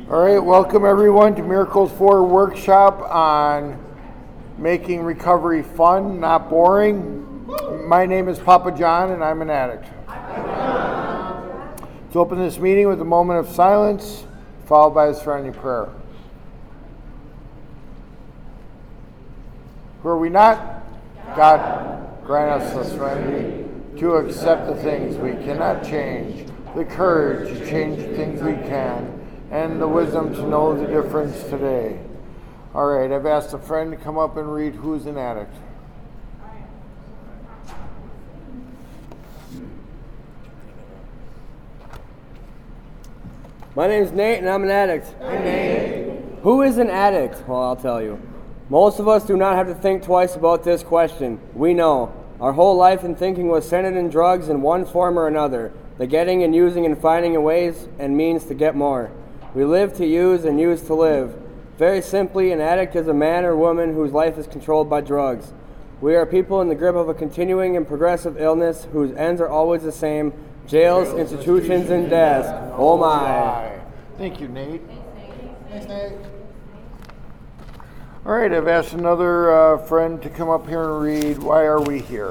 All right, welcome everyone to Miracles 4 workshop on making recovery fun, not boring. My name is Papa John and I'm an addict. Let's open this meeting with a moment of silence, followed by a serenity prayer. Who are we not? God, grant us the serenity to accept the things we cannot change, the courage to change the things we can, and the wisdom to know the difference today. All right, I've asked a friend to come up and read Who's an Addict. My name's Nate and I'm an addict. Hey, Nate. Who is an addict? Well, I'll tell you. Most of us do not have to think twice about this question. We know. Our whole life and thinking was centered in drugs in one form or another. The getting and using and finding ways and means to get more. We live to use and use to live. Very simply, an addict is a man or woman whose life is controlled by drugs. We are people in the grip of a continuing and progressive illness whose ends are always the same: jails, institutions, and deaths. Oh my. Thank you, Nate. Thanks, Nate. All right, I've asked another friend to come up here and read Why Are We Here?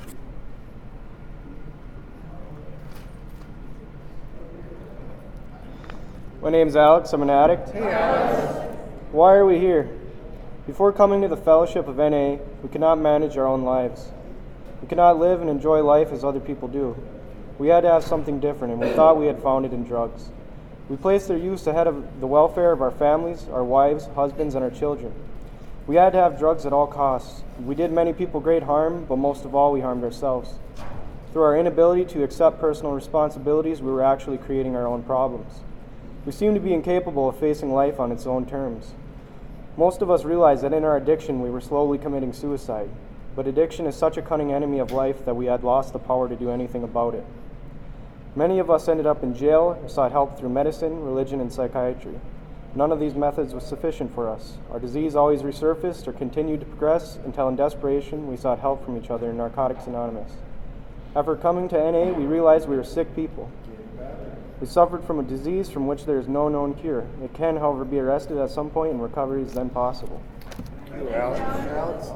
My name's Alex. I'm an addict. Hey, Alex. Why are we here? Before coming to the fellowship of NA, we cannot manage our own lives. We cannot live and enjoy life as other people do. We had to have something different, and we thought we had found it in drugs. We placed their use ahead of the welfare of our families, our wives, husbands, and our children. We had to have drugs at all costs. We did many people great harm, but most of all, we harmed ourselves. Through our inability to accept personal responsibilities, we were actually creating our own problems. We seem to be incapable of facing life on its own terms. Most of us realized that in our addiction we were slowly committing suicide, but addiction is such a cunning enemy of life that we had lost the power to do anything about it. Many of us ended up in jail or sought help through medicine, religion, and psychiatry. None of these methods was sufficient for us. Our disease always resurfaced or continued to progress until in desperation we sought help from each other in Narcotics Anonymous. After coming to NA, we realized we were sick people. We suffered from a disease from which there is no known cure. It can, however, be arrested at some point and recovery is then possible. Thank you, Alex.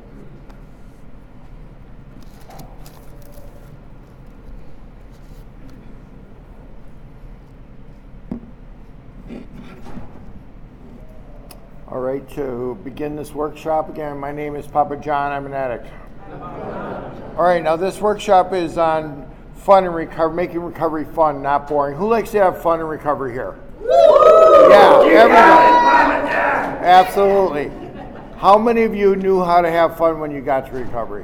All right, to begin this workshop again, my name is Papa John. I'm an addict. All right, now this workshop is on fun and recovery, making recovery fun, not boring. Who likes to have fun and recovery here? Yeah, everybody. Absolutely. How many of you knew how to have fun when you got to recovery?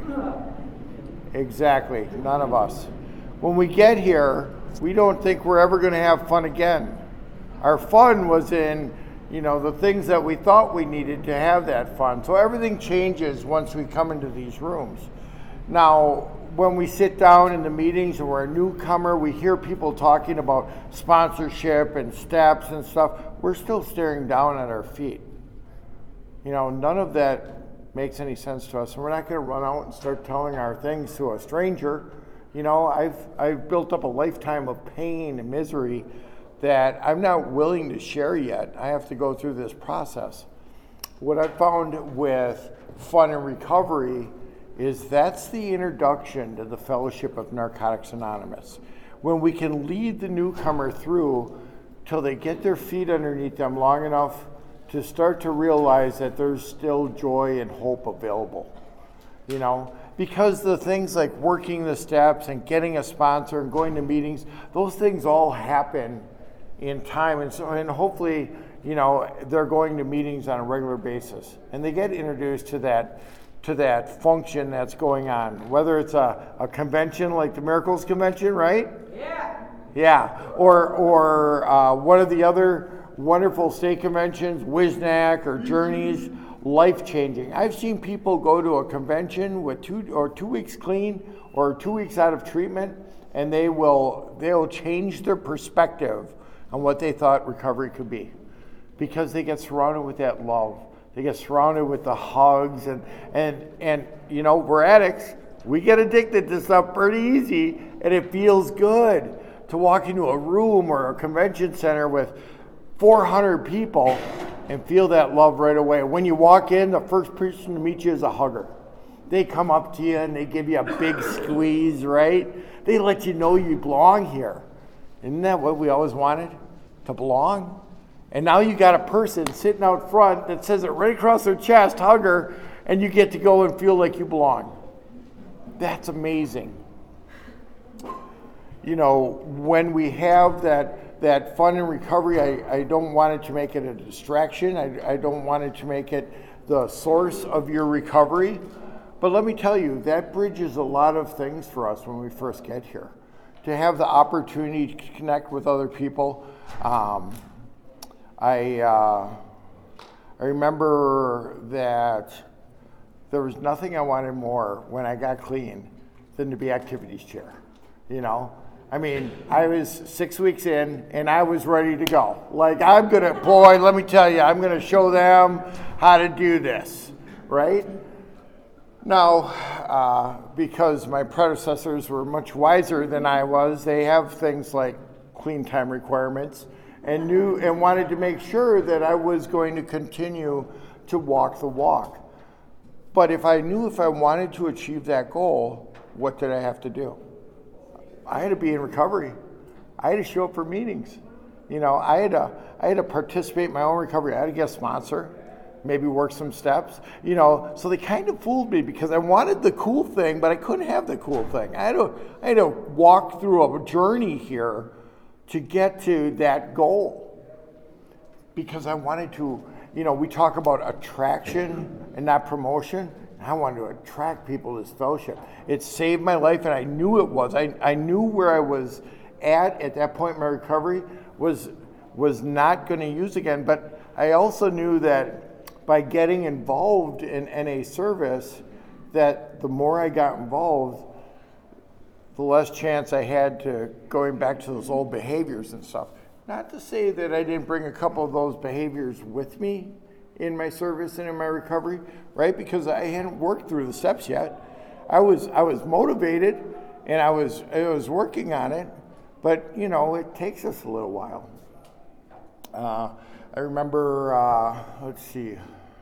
Exactly, none of us. When we get here, we don't think we're ever going to have fun again. Our fun was in, the things that we thought we needed to have that fun. So everything changes once we come into these rooms. Now, when we sit down in the meetings and we're a newcomer, we hear people talking about sponsorship and steps and stuff. We're still staring down at our feet. None of that makes any sense to us. And we're not going to run out and start telling our things to a stranger. I've built up a lifetime of pain and misery that I'm not willing to share yet. I have to go through this process. What I found with fun and recovery is that's the introduction to the Fellowship of Narcotics Anonymous. When we can lead the newcomer through till they get their feet underneath them long enough to start to realize that there's still joy and hope available. Because the things like working the steps and getting a sponsor and going to meetings, those things all happen in time. And hopefully, they're going to meetings on a regular basis. And they get introduced to that function that's going on, whether it's a convention like the Miracles Convention, right? Yeah. Or one of the other wonderful state conventions, WISNAC or Journeys, life-changing. I've seen people go to a convention with 2 weeks clean or 2 weeks out of treatment, and they'll change their perspective on what they thought recovery could be, because they get surrounded with that love. They get surrounded with the hugs and we're addicts. We get addicted to stuff pretty easy, and it feels good to walk into a room or a convention center with 400 people and feel that love right away. When you walk in, the first person to meet you is a hugger. They come up to you and they give you a big squeeze, right? They let you know you belong here. Isn't that what we always wanted? To belong? And now you got a person sitting out front that says it right across their chest, hugger, and you get to go and feel like you belong. That's amazing. You know, when we have that fun and recovery, I don't want it to make it a distraction. I don't want it to make it the source of your recovery. But let me tell you, that bridges a lot of things for us when we first get here. To have the opportunity to connect with other people. I remember that there was nothing I wanted more when I got clean than to be activities chair, you know? I mean, I was 6 weeks in and I was ready to go. Like, let me tell you, I'm gonna show them how to do this, right? Now, because my predecessors were much wiser than I was, they have things like clean time requirements and wanted to make sure that I was going to continue to walk the walk. But if I wanted to achieve that goal, what did I have to do? I had to be in recovery. I had to show up for meetings. You know, I had to participate in my own recovery. I had to get a sponsor, maybe work some steps. You know, so they kind of fooled me because I wanted the cool thing, but I couldn't have the cool thing. I had to walk through a journey here to get to that goal because I wanted to. You know, we talk about attraction and not promotion. I wanted to attract people to this fellowship. It saved my life, and I knew it was. I knew where I was at that point in my recovery was not going to use again. But I also knew that by getting involved in NA service, that the more I got involved, the less chance I had to going back to those old behaviors and stuff. Not to say that I didn't bring a couple of those behaviors with me in my service and in my recovery, right? Because I hadn't worked through the steps yet. I was motivated and I was working on it, but you know, it takes us a little while. I remember, let's see.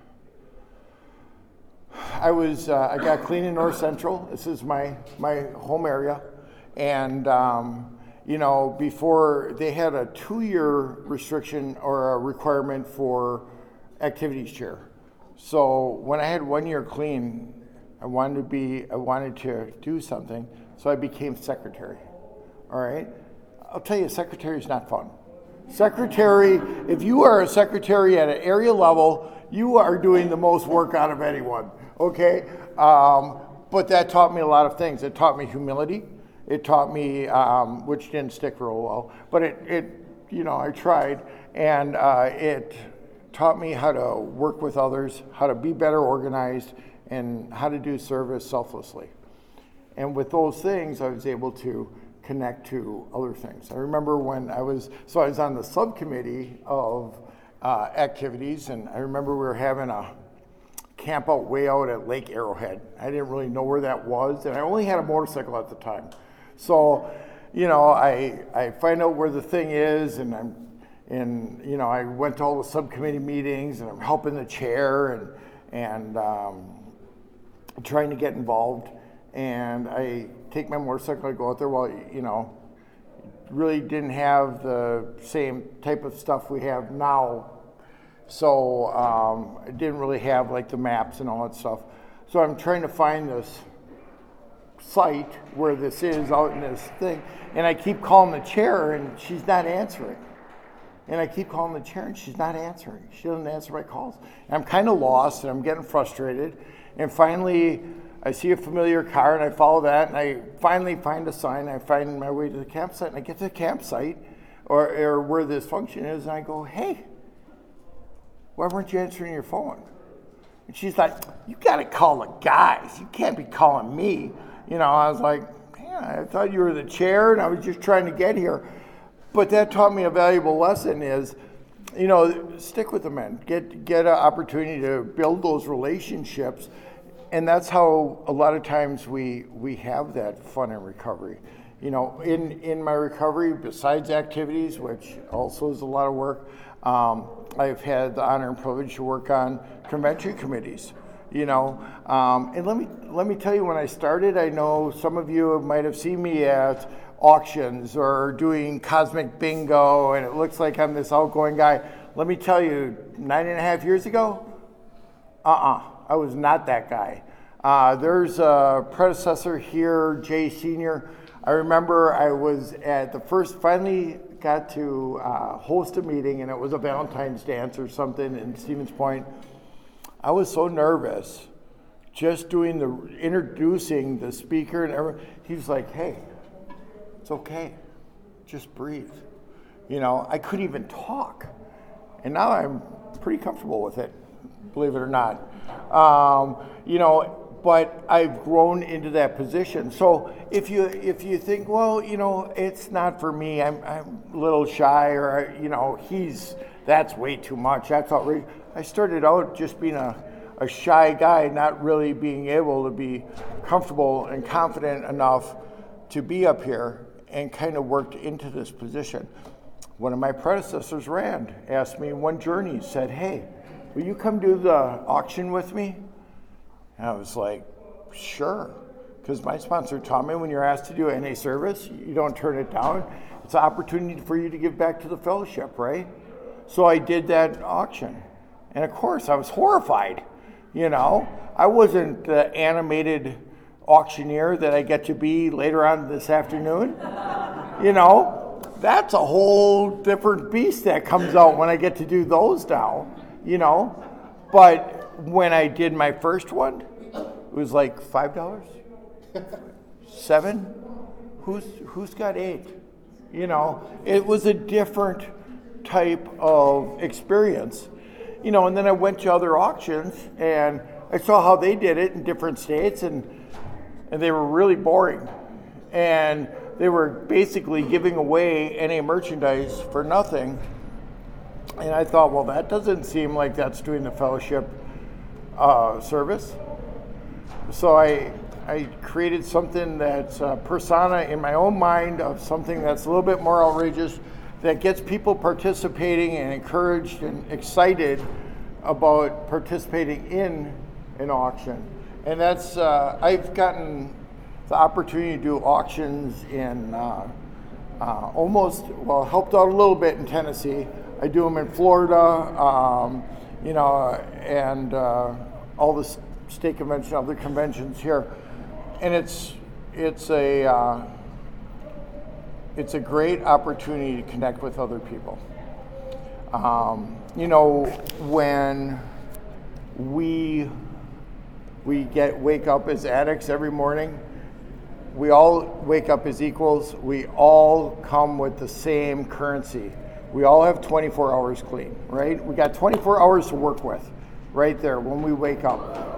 I got clean in North Central. This is my home area, and you know, before they had a 2-year restriction or a requirement for activities chair. So when I had 1 year clean, I wanted to do something, so I became secretary. All right, I'll tell you, secretary is not fun. Secretary, if you are a secretary at an area level, you are doing the most work out of anyone. Okay, but that taught me a lot of things. It taught me humility. It taught me, which didn't stick real well, but it you know, I tried, and it taught me how to work with others, how to be better organized, and how to do service selflessly. And with those things, I was able to connect to other things. I remember when I was on the subcommittee of activities, and I remember we were having a camp out way out at Lake Arrowhead. I didn't really know where that was, and I only had a motorcycle at the time. So, you know, I find out where the thing is, and you know, I went to all the subcommittee meetings, and I'm helping the chair and trying to get involved. And I take my motorcycle, I go out there. Well, you know, really didn't have the same type of stuff we have now. So I didn't really have like the maps and all that stuff. So I'm trying to find this site where this is out in this thing, and I keep calling the chair and she's not answering. And I keep calling the chair and she's not answering. She doesn't answer my calls. And I'm kind of lost and I'm getting frustrated. And finally, I see a familiar car and I follow that, and I finally find a sign. I find my way to the campsite, and I get to the campsite or where this function is, and I go, "Hey, why weren't you answering your phone?" And she's like, "You got to call the guys. You can't be calling me." You know, I was like, "Man, I thought you were the chair, and I was just trying to get here." But that taught me a valuable lesson is, you know, stick with the men. Get an opportunity to build those relationships. And that's how a lot of times we have that fun in recovery. You know, in my recovery, besides activities, which also is a lot of work, I've had the honor and privilege to work on convention committees, you know. And let me tell you, when I started, I know some of you might have seen me at auctions or doing Cosmic Bingo, and it looks like I'm this outgoing guy. Let me tell you, 9.5 years ago, I was not that guy. There's a predecessor here, Jay Sr. I remember I was at the first, finally got to host a meeting, and it was a Valentine's dance or something in Stevens Point. I was so nervous just introducing the speaker, and he was like, hey, it's okay, just breathe. You know, I couldn't even talk. And now I'm pretty comfortable with it, believe it or not. You know, but I've grown into that position. So if you think, well, you know, it's not for me, I'm a little shy, or, you know, that's way too much, that's outrageous. I started out just being a shy guy, not really being able to be comfortable and confident enough to be up here, and kind of worked into this position. One of my predecessors, Rand, asked me one journey, said, hey, will you come do the auction with me? And I was like, sure, because my sponsor taught me when you're asked to do NA service, you don't turn it down. It's an opportunity for you to give back to the fellowship, right? So I did that auction. And of course, I was horrified. You know, I wasn't the animated auctioneer that I get to be later on this afternoon. You know, that's a whole different beast that comes out when I get to do those now, you know. But when I did my first one, it was like $5, $7. Who's got $8? You know, it was a different type of experience, you know. And then I went to other auctions and I saw how they did it in different states, and they were really boring, and they were basically giving away NA merchandise for nothing. And I thought, well, that doesn't seem like that's doing the fellowship service. So I created something that's a persona in my own mind of something that's a little bit more outrageous, that gets people participating and encouraged and excited about participating in an auction. And that's, I've gotten the opportunity to do auctions in helped out a little bit in Tennessee. I do them in Florida, you know, and all the state convention, other conventions here. And it's a great opportunity to connect with other people. You know, when we wake up as addicts every morning, we all wake up as equals. We all come with the same currency. We all have 24 hours clean, right? We got 24 hours to work with right there when we wake up.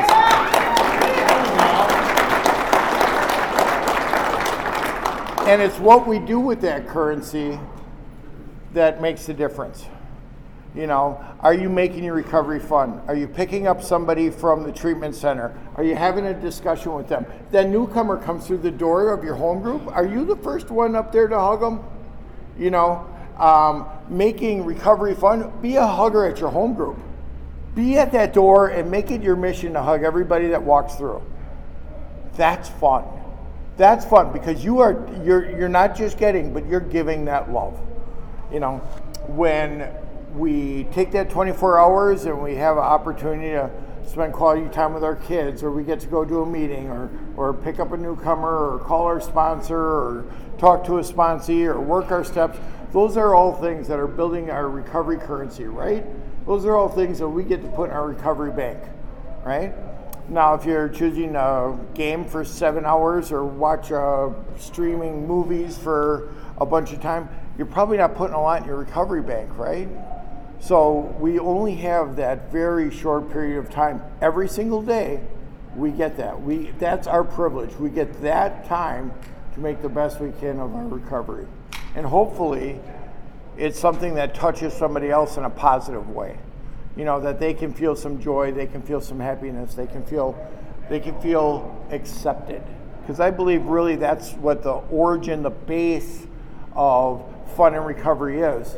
And it's what we do with that currency that makes the difference. You know, are you making your recovery fun? Are you picking up somebody from the treatment center? Are you having a discussion with them? That newcomer comes through the door of your home group. Are you the first one up there to hug them? You know, making recovery fun. Be a hugger at your home group. Be at that door and make it your mission to hug everybody that walks through. That's fun. That's fun, because you're not just getting, but you're giving that love. You know, when we take that 24 hours and we have an opportunity to spend quality time with our kids, or we get to go to a meeting, or pick up a newcomer, or call our sponsor, or talk to a sponsee, or work our steps. Those are all things that are building our recovery currency, right? Those are all things that we get to put in our recovery bank, right? Now, if you're choosing a game for 7 hours or watch streaming movies for a bunch of time, you're probably not putting a lot in your recovery bank, right? So we only have that very short period of time. Every single day, we get that. That's our privilege. We get that time to make the best we can of our recovery. And hopefully, it's something that touches somebody else in a positive way. You know, that they can feel some joy, they can feel some happiness, they can feel accepted. Because I believe really that's what the origin, the base of fun and recovery is.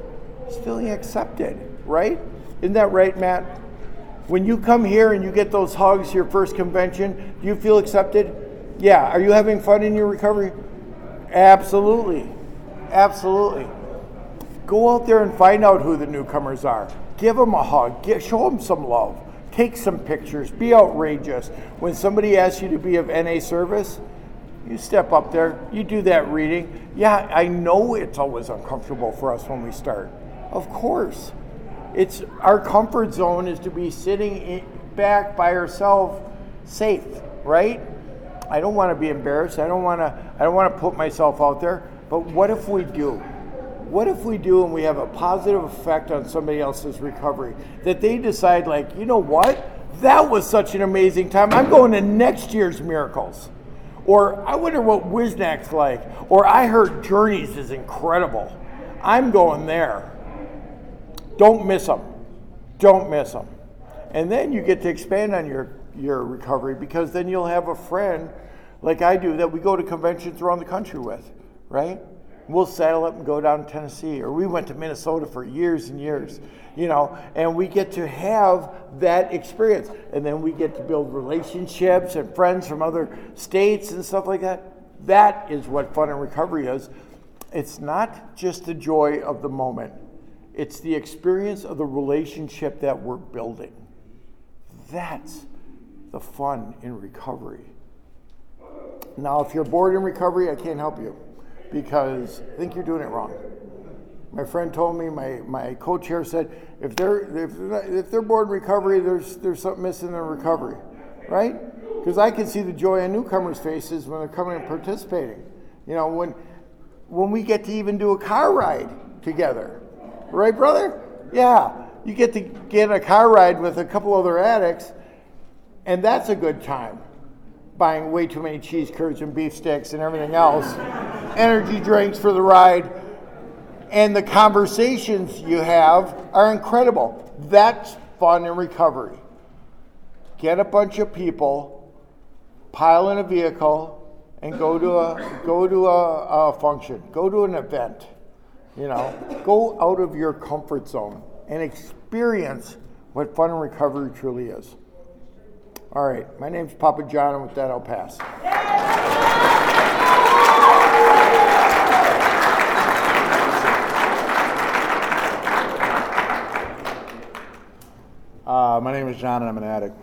He's feeling accepted, right? Isn't that right, Matt? When you come here and you get those hugs, your first convention, do you feel accepted? Yeah. Are you having fun in your recovery? Absolutely. Absolutely. Go out there and find out who the newcomers are. Give them a hug. Show them some love. Take some pictures. Be outrageous. When somebody asks you to be of NA service, you step up there. You do that reading. Yeah, I know it's always uncomfortable for us when we start. Of course. It's our comfort zone is to be sitting back by ourselves, safe, right? I don't want to be embarrassed. I don't want to put myself out there. But what if we do? What if we do and we have a positive effect on somebody else's recovery? That they decide, like, you know what? That was such an amazing time. I'm going to next year's Miracles. Or I wonder what Wisnac's like. Or I heard Journeys is incredible. I'm going there. Don't miss them. Don't miss them. And then you get to expand on your recovery, because then you'll have a friend like I do that we go to conventions around the country with, right? We'll saddle up and go down to Tennessee, or we went to Minnesota for years and years, and we get to have that experience. And then we get to build relationships and friends from other states and stuff like that. That is what fun and recovery is. It's not just the joy of the moment. It's the experience of the relationship that we're building. That's the fun in recovery. Now, if you're bored in recovery, I can't help you, because I think you're doing it wrong. My friend told me, my co-chair said, if they're bored in recovery, there's something missing in recovery, right? Because I can see the joy on newcomers' faces when they're coming and participating. When we get to even do a car ride together, right, brother? Yeah, you get to get a car ride with a couple other addicts, and that's a good time. Buying way too many cheese curds and beef sticks and everything else. Energy drinks for the ride. And the conversations you have are incredible. That's fun in recovery. Get a bunch of people, pile in a vehicle, and go to a function. Go to an event. Go out of your comfort zone and experience what fun and recovery truly is. All right, my name's Papa John, and with that, I'll pass. My name is John, and I'm an addict.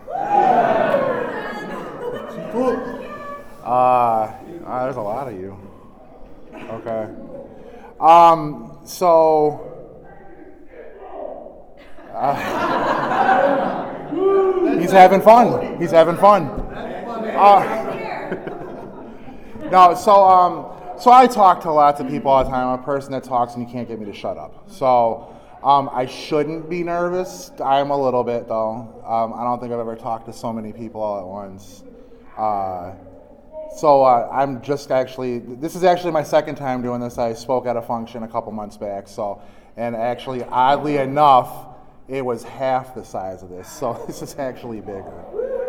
There's a lot of you. Okay. He's having fun. He's having fun. So I talk to lots of people all the time. I'm a person that talks, and you can't get me to shut up. So I shouldn't be nervous. I am a little bit, though. I don't think I've ever talked to so many people all at once. I'm just this is actually my second time doing this. I spoke at a function a couple months back. And actually, oddly enough, it was half the size of this. So this is actually bigger.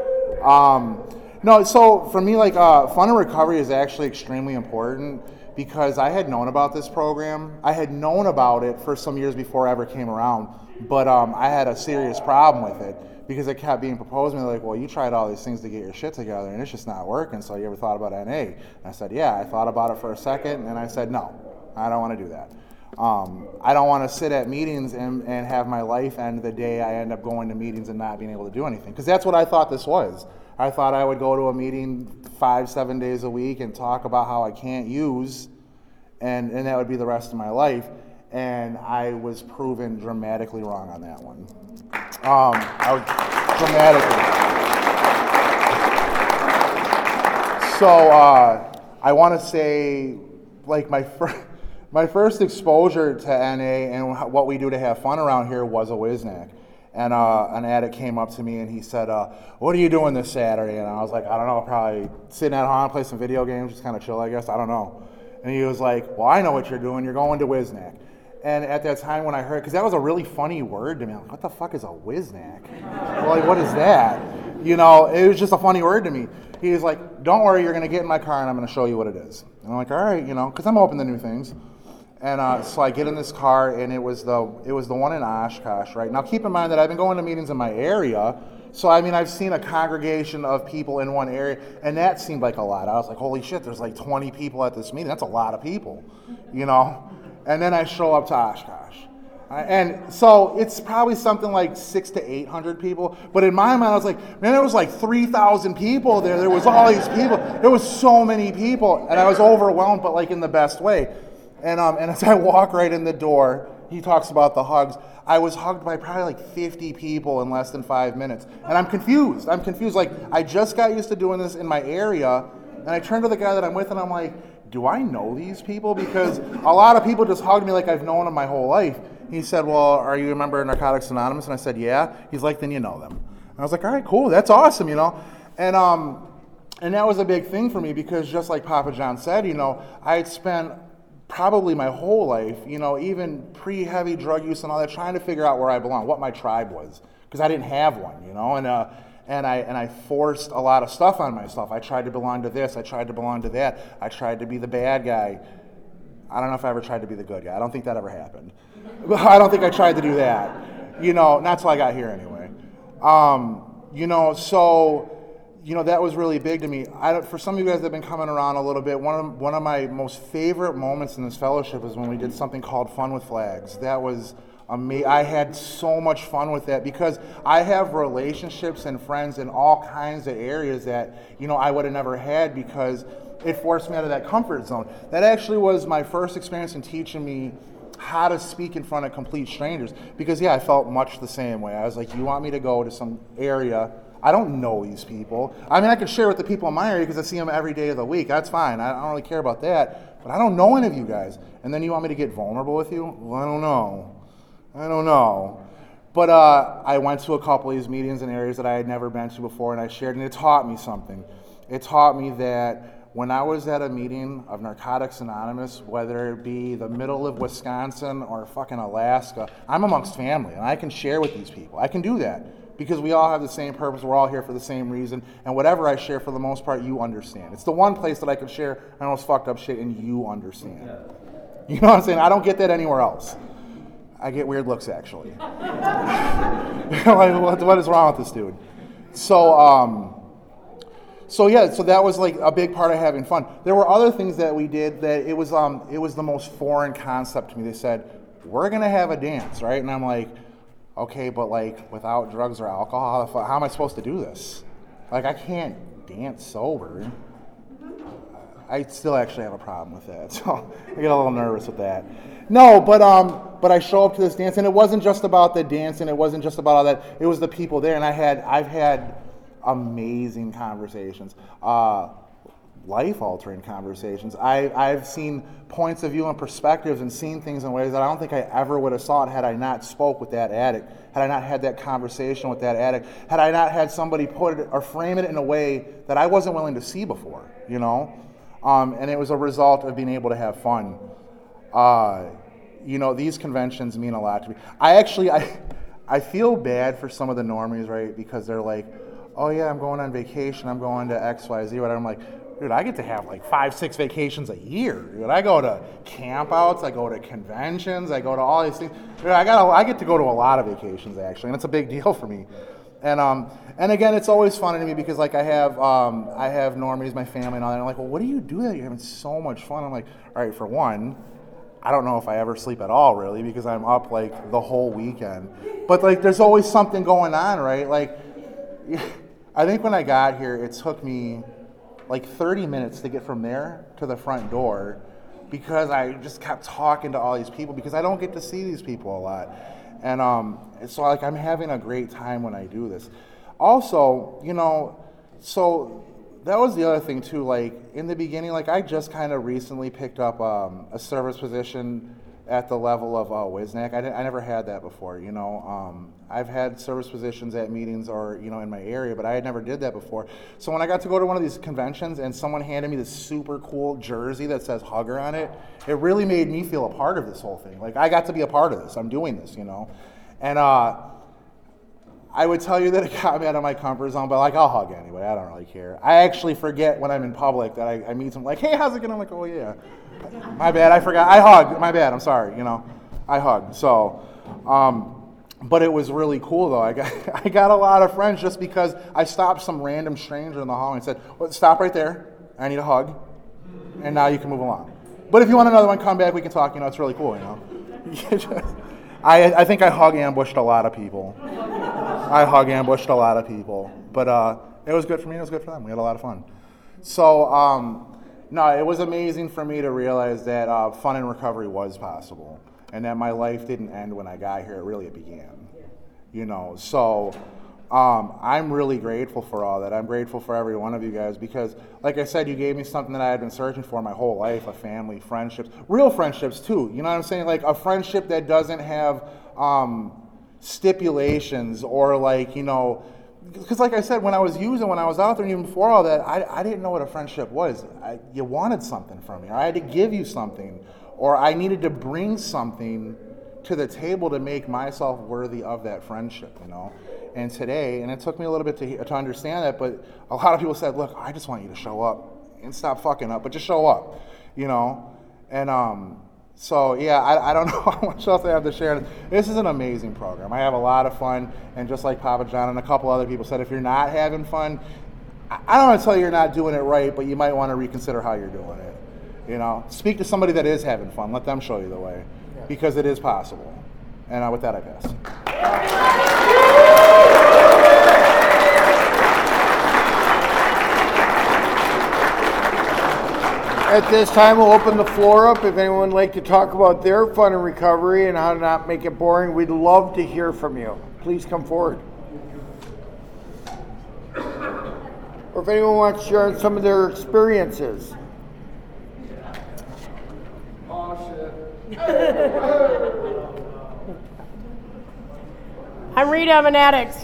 So for me, fun and recovery is actually extremely important, because I had known about this program. I had known about it for some years before I ever came around, but I had a serious problem with it, because it kept being proposed to me, well, you tried all these things to get your shit together, and it's just not working, so you ever thought about NA? And I said, yeah, I thought about it for a second, and I said, no, I don't want to do that. I don't want to sit at meetings and have my life end the day I end up going to meetings and not being able to do anything, because that's what I thought this was. I thought I would go to a meeting 5-7 days a week and talk about how I can't use, and that would be the rest of my life. And I was proven dramatically wrong on that one. I was dramatically wrong. So I want to say, my first exposure to NA and what we do to have fun around here was a Wisnac. And an addict came up to me and he said, what are you doing this Saturday? And I was like, I don't know, probably sitting at home, play some video games, just kind of chill, I guess, I don't know. And he was like, well, I know what you're doing, you're going to Wisnac. And at that time when I heard, because that was a really funny word to me, I'm like, what the fuck is a Wisnac? Well, what is that? It was just a funny word to me. He was like, don't worry, you're going to get in my car and I'm going to show you what it is. And I'm like, all right, because I'm open to new things. And so I get in this car, and it was the one in Oshkosh, right? Now keep in mind that I've been going to meetings in my area, so I mean I've seen a congregation of people in one area, and that seemed like a lot. I was like, holy shit, there's like 20 people at this meeting. That's a lot of people, you know? And then I show up to Oshkosh. And so it's probably something like 600 to 800 people. But in my mind, I was like, man, there was like 3,000 people there. There was all these people. There was so many people. And I was overwhelmed, but like in the best way. And as I walk right in the door, he talks about the hugs. I was hugged by probably like 50 people in less than 5 minutes. And I'm confused. Like, I just got used to doing this in my area. And I turn to the guy that I'm with, and I'm like, do I know these people? Because a lot of people just hugged me like I've known them my whole life. He said, well, are you a member of Narcotics Anonymous? And I said, yeah. He's like, then you know them. And I was like, all right, cool. That's awesome, you know. And that was a big thing for me because just like Papa John said, you know, I had spent probably my whole life, you know, even pre-heavy drug use and all that, trying to figure out where I belong, what my tribe was, because I didn't have one, you know. And I forced a lot of stuff on myself. I tried to belong to this. I tried to belong to that. I tried to be the bad guy. I don't know if I ever tried to be the good guy. I don't think that ever happened. I don't think I tried to do that. You know, not till I got here anyway. You know, so, you know, that was really big to me. For some of you guys that have been coming around a little bit, one of my most favorite moments in this fellowship is when we did something called Fun with Flags. That was amazing. I had so much fun with that because I have relationships and friends in all kinds of areas that, you know, I would have never had because it forced me out of that comfort zone. That actually was my first experience in teaching me how to speak in front of complete strangers because, yeah, I felt much the same way. I was like, you want me to go to some area, I don't know these people. I mean, I can share with the people in my area because I see them every day of the week. That's fine. I don't really care about that. But I don't know any of you guys. And then you want me to get vulnerable with you? Well, I don't know. But I went to a couple of these meetings in areas that I had never been to before, and I shared, and it taught me something. It taught me that when I was at a meeting of Narcotics Anonymous, whether it be the middle of Wisconsin or fucking Alaska, I'm amongst family, and I can share with these people. I can do that because we all have the same purpose. We're all here for the same reason, and whatever I share, for the most part, you understand. It's the one place that I can share my most fucked up shit, and you understand. You know what I'm saying? I don't get that anywhere else. I get weird looks, actually. Like, what is wrong with this dude? So that was like a big part of having fun. There were other things that we did that it was the most foreign concept to me. They said, we're gonna have a dance, right? And I'm like, okay, but like without drugs or alcohol, how am I supposed to do this? Like, I can't dance sober. I still actually have a problem with that, so I get a little nervous with that. No, but I show up to this dance, and it wasn't just about the dancing. It wasn't just about all that. It was the people there, and I've had amazing conversations, life-altering conversations. I've seen points of view and perspectives and seen things in ways that I don't think I ever would have saw it had I not spoke with that addict, had I not had that conversation with that addict, had I not had somebody put it or frame it in a way that I wasn't willing to see before, you know? And it was a result of being able to have fun. You know, these conventions mean a lot to me. I feel bad for some of the normies, right? Because they're like, oh yeah, I'm going on vacation, I'm going to XYZ, whatever. I'm like, dude, I get to have like 5-6 vacations a year. Dude, I go to campouts, I go to conventions, I go to all these things. Dude, I get to go to a lot of vacations actually, and it's a big deal for me. And again, it's always fun to me because like I have normies, my family, and all that. And I'm like, well, what do you do that? You're having so much fun. I'm like, all right, for one, I don't know if I ever sleep at all really because I'm up like the whole weekend. But like, there's always something going on, right? Like, I think when I got here, it took me like 30 minutes to get from there to the front door because I just kept talking to all these people because I don't get to see these people a lot. And so like I'm having a great time when I do this. Also, you know, so that was the other thing too, like in the beginning, like I just kind of recently picked up a service position at the level of WISNAC. I never had that before, you know. I've had service positions at meetings or, you know, in my area, but I had never did that before. So when I got to go to one of these conventions and someone handed me this super cool jersey that says Hugger on it, it really made me feel a part of this whole thing. Like, I got to be a part of this. I'm doing this, you know. And I would tell you that it got me out of my comfort zone, but like, I'll hug anyway. I don't really care. I actually forget when I'm in public that I meet someone like, hey, how's it going? I'm like, oh yeah. My bad, I forgot. I hugged. My bad, I'm sorry, I hugged. So, but it was really cool though. I got a lot of friends just because I stopped some random stranger in the hall and said, well, stop right there. I need a hug. And now you can move along. But if you want another one, come back, we can talk, it's really cool, I think I hug ambushed a lot of people. But it was good for me, it was good for them. We had a lot of fun. So, no, it was amazing for me to realize that fun and recovery was possible, and that my life didn't end when I got here. It began. So I'm really grateful for all that. I'm grateful for every one of you guys because, like I said, you gave me something that I had been searching for my whole life: a family, friendships, real friendships too. You know what I'm saying? Like a friendship that doesn't have stipulations or because like I said, when I was out there, and even before all that, I didn't know what a friendship was. You wanted something from me, or I had to give you something, or I needed to bring something to the table to make myself worthy of that friendship, And today, and it took me a little bit to understand that, but a lot of people said, look, I just want you to show up and stop fucking up, but just show up, And so, yeah, I don't know how much else I have to share. This is an amazing program. I have a lot of fun, and just like Papa John and a couple other people said, if you're not having fun, I don't want to tell you you're not doing it right, but you might want to reconsider how you're doing it. Speak to somebody that is having fun. Let them show you the way, because it is possible. And with that, I pass. At this time, we'll open the floor up. If anyone would like to talk about their fun and recovery and how to not make it boring, we'd love to hear from you. Please come forward. Or if anyone wants to share some of their experiences. I'm Rita, I'm an addict.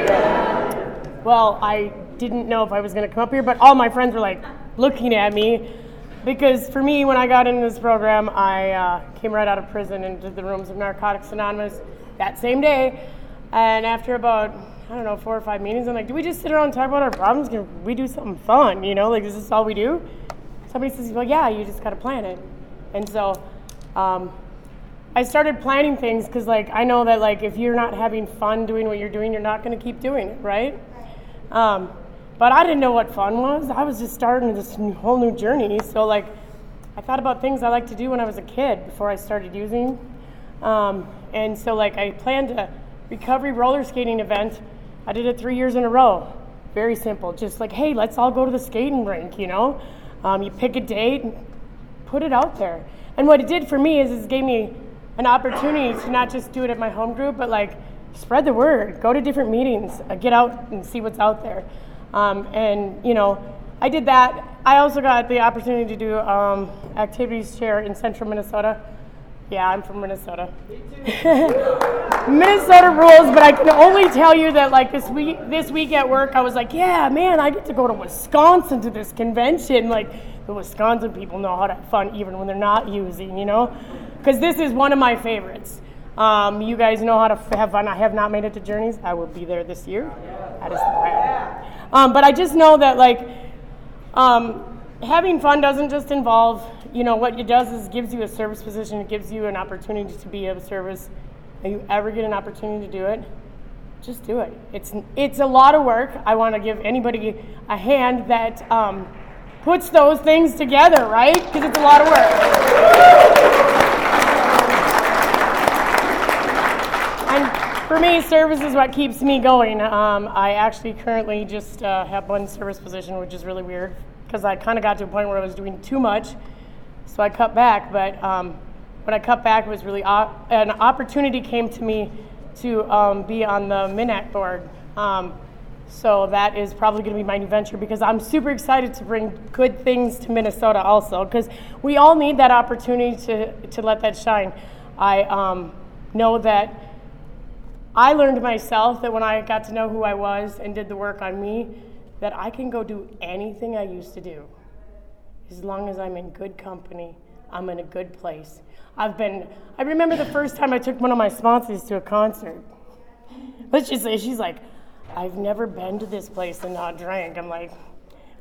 Well, I didn't know if I was going to come up here, but all my friends were looking at me. Because for me, when I got into this program, I came right out of prison and did the rooms of Narcotics Anonymous that same day. And after about, 4 or 5 meetings, I'm like, do we just sit around and talk about our problems? Can we do something fun? Is this all we do? Somebody says, well, yeah, you just got to plan it. And so I started planning things because, I know that, if you're not having fun doing what you're doing, you're not going to keep doing it, right? But I didn't know what fun was. I was just starting this whole new journey. So, I thought about things I liked to do when I was a kid before I started using. And so, I planned a recovery roller skating event. I did it 3 years in a row. Very simple. Just hey, let's all go to the skating rink, You pick a date and put it out there. And what it did for me is it gave me an opportunity to not just do it at my home group, but, spread the word. Go to different meetings. Get out and see what's out there. I did that. I also got the opportunity to do activities chair in central Minnesota. Yeah, I'm from Minnesota. Minnesota rules, but I can only tell you that this week at work, I was yeah, man, I get to go to Wisconsin to this convention. The Wisconsin people know how to have fun even when they're not using, because this is one of my favorites. You guys know how to have fun. I have not made it to Journeys. I will be there this year. That is the plan. But I just know that having fun doesn't just involve, what it does is gives you a service position. It gives you an opportunity to be of service. If you ever get an opportunity to do it, just do it. It's a lot of work. I want to give anybody a hand that puts those things together, right? Because it's a lot of work. For me, service is what keeps me going. I actually currently just have one service position, which is really weird because I kind of got to a point where I was doing too much, so I cut back. But when I cut back, it was really an opportunity came to me to be on the MINAC board. So that is probably going to be my new venture because I'm super excited to bring good things to Minnesota also because we all need that opportunity to let that shine. I know that I learned myself that when I got to know who I was and did the work on me, that I can go do anything I used to do. As long as I'm in good company, I'm in a good place. I remember the first time I took one of my sponsors to a concert. Let's just say, she's like, I've never been to this place and not drank. I'm like,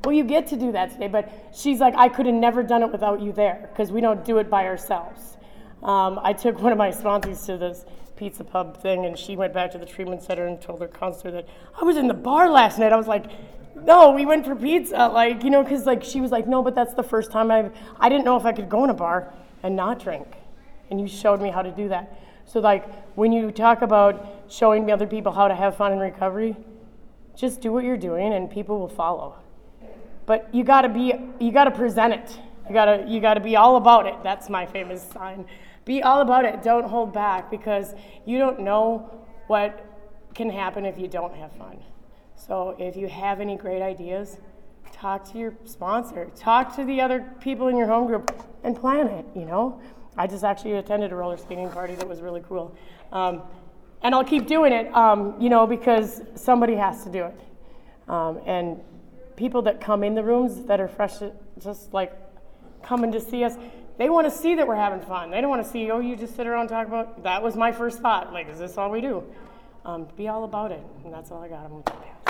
well, you get to do that today. But she's like, I could have never done it without you there because we don't do it by ourselves. I took one of my sponsors to this pizza pub thing, and she went back to the treatment center and told her counselor that I was in the bar last night. I was like, no, we went for pizza, like, you know, because like she was like, no, but that's the first time I didn't know if I could go in a bar and not drink, and you showed me how to do that. So like when you talk about showing other people how to have fun in recovery, just do what you're doing and people will follow. But you gotta present it. You gotta be all about it. That's my famous sign. Be all about it. Don't hold back, because you don't know what can happen if you don't have fun. So if you have any great ideas, talk to your sponsor, talk to the other people in your home group, and plan it, you know? I just actually attended a roller skating party that was really cool. And I'll keep doing it, you know, because somebody has to do it. And people that come in the rooms that are fresh, just like coming to see us, they want to see that we're having fun. They don't want to see, oh, you just sit around and talk about, that was my first thought. Like, is this all we do? Be all about it. And that's all I got. I'm going to